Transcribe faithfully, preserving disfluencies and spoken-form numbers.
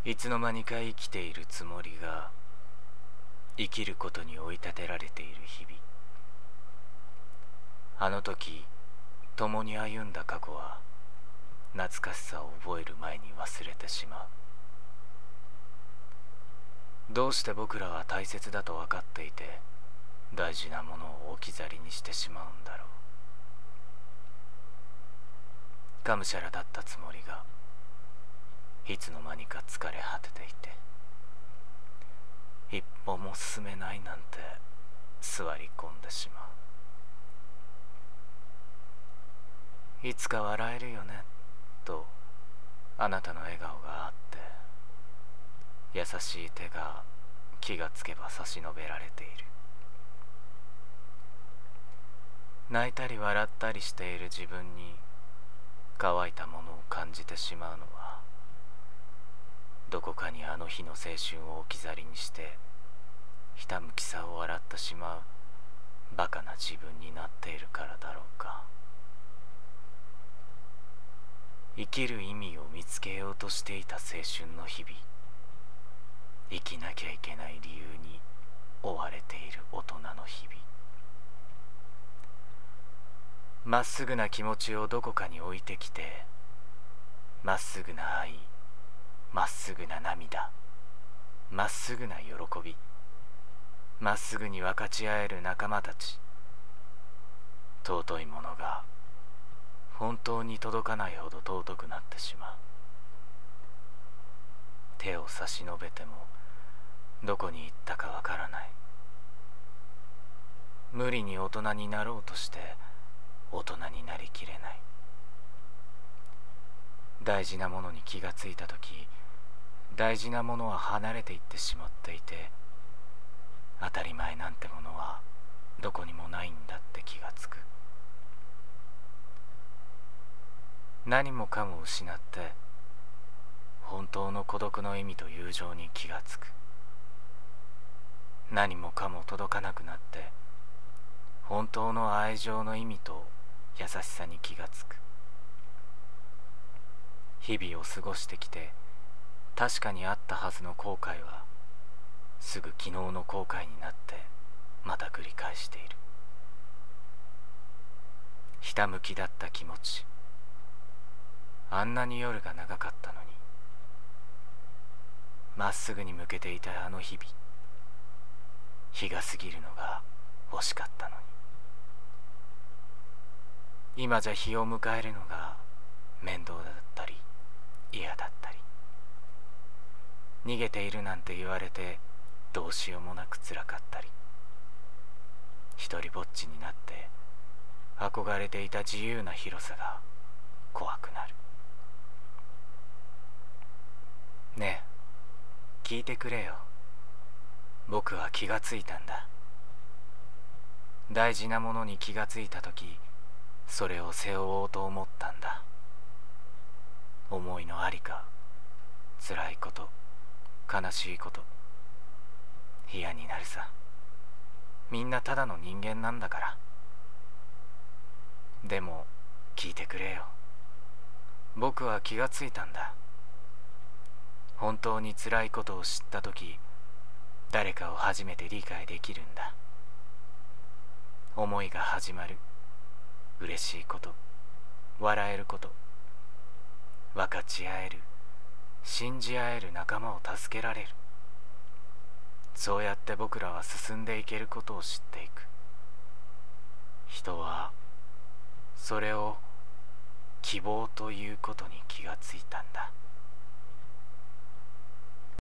いつの間にか生きているつもりが生きることに追い立てられている日々。あの時共に歩んだ過去は懐かしさを覚える前に忘れてしまう。どうして僕らは大切だと分かっていて大事なものを置き去りにしてしまうんだろう。がむしゃらだったつもりがいつの間にか疲れ果てていて、一歩も進めないなんて座り込んでしまう。いつか笑えるよねとあなたの笑顔があって、優しい手が気がつけば差し伸べられている。泣いたり笑ったりしている自分に乾いたものを感じてしまうのは、どこかにあの日の青春を置き去りにしてひたむきさを笑ってしまうバカな自分になっているからだろうか。生きる意味を見つけようとしていた青春の日々、生きなきゃいけない理由に追われている大人の日々。まっすぐな気持ちをどこかに置いてきて、まっすぐな愛、まっすぐな涙、まっすぐな喜び、まっすぐに分かち合える仲間たち、尊いものが本当に届かないほど尊くなってしまう。手を差し伸べてもどこに行ったかわからない。無理に大人になろうとして大人になりきれない。大事なものに気がついたとき、大事なものは離れていってしまっていて、当たり前なんてものはどこにもないんだって気がつく。何もかも失って本当の孤独の意味と友情に気がつく。何もかも届かなくなって本当の愛情の意味と優しさに気がつく。日々を過ごしてきて確かにあったはずの後悔はすぐ昨日の後悔になってまた繰り返している。ひたむきだった気持ち、あんなに夜が長かったのに、まっすぐに向けていたあの日々、日が過ぎるのが惜しかったのに、今じゃ日を迎えるのが面倒だったり嫌だったり、逃げているなんて言われてどうしようもなく辛かったり、一人ぼっちになって憧れていた自由な広さが怖くなる。ねえ、聞いてくれよ。僕は気がついたんだ。大事なものに気がついたとき、それを背負おうと思ったんだ。思いのありか、辛いこと、悲しいこと、嫌になるさ。みんなただの人間なんだから。でも聞いてくれよ。僕は気がついたんだ。本当に辛いことを知ったとき、誰かを初めて理解できるんだ。思いが始まる。嬉しいこと、笑えること、分かち合える、信じ合える仲間を助けられる。そうやって僕らは進んでいけることを知っていく。人はそれを希望ということに気がついたんだ。